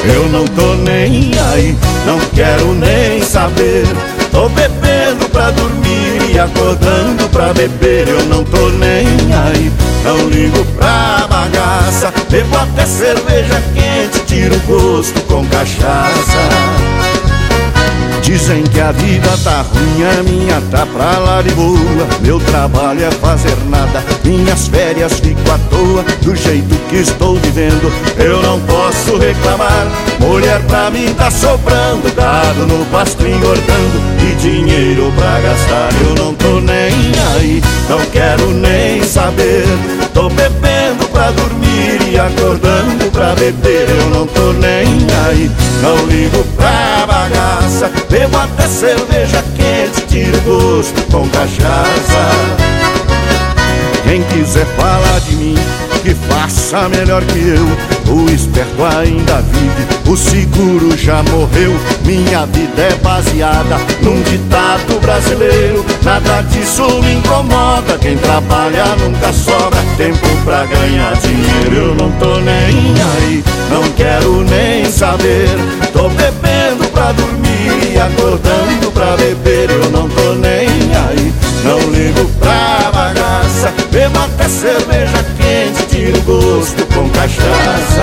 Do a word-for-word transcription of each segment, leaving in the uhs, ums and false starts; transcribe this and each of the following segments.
eu não tô nem aí, não quero nem saber. Tô bebendo pra dormir e acordando pra beber, eu não tô nem aí, não ligo pra bagaça. Bebo até cerveja quente, tiro gosto com cachaça. Dizem que a vida tá ruim, a minha tá pra lá de boa. Meu trabalho é fazer nada, minhas férias fico à toa. Do jeito que estou vivendo, eu não posso reclamar. Mulher pra mim tá sobrando, gado no pasto engordando e dinheiro pra gastar, eu não tô nem aí, não quero nem saber. Tô bebendo pra dormir e acordando pra beber, eu não tô nem aí, não ligo pra bagaça. Bebo até cerveja quente, tiro gosto com cachaça. Quem quiser falar de mim, que faça melhor que eu. O esperto ainda vive, o seguro já morreu. Minha vida é baseada num ditado brasileiro. Nada disso me incomoda, quem trabalha nunca sobra tempo pra ganhar dinheiro. Eu não tô nem aí, não quero nem saber. Tô bebendo pra dormir e acordando pra beber, eu não tô nem aí, não ligo pra bagaça. Bebo até cerveja quente, tiro gosto com cachaça.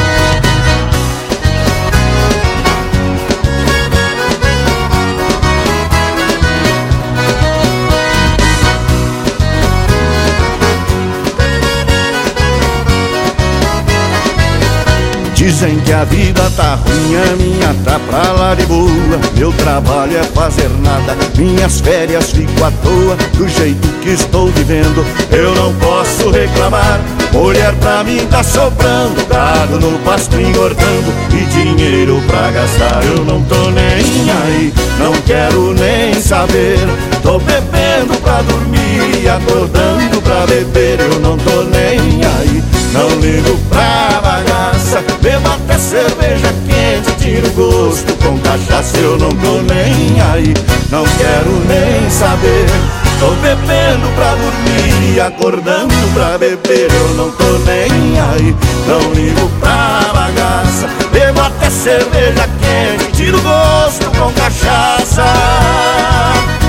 Dizem que a vida tá ruim, a minha tá pra lá de boa. Meu trabalho é fazer nada, minhas férias fico à toa. Do jeito que estou vivendo, eu não posso reclamar. Mulher pra mim tá sobrando, gado no pasto engordando e dinheiro pra gastar, eu não tô nem aí, não quero nem saber. Tô bebendo pra dormir e acordando pra beber, eu não tô nem aí, não ligo pra bagaça. Bebo até cerveja quente, tiro gosto com cachaça, eu não tô nem aí, não quero nem saber. Tô bebendo pra dormir e acordando pra beber, eu não tô nem aí, não ligo pra bagaça. Bebo até cerveja quente, tiro gosto com cachaça.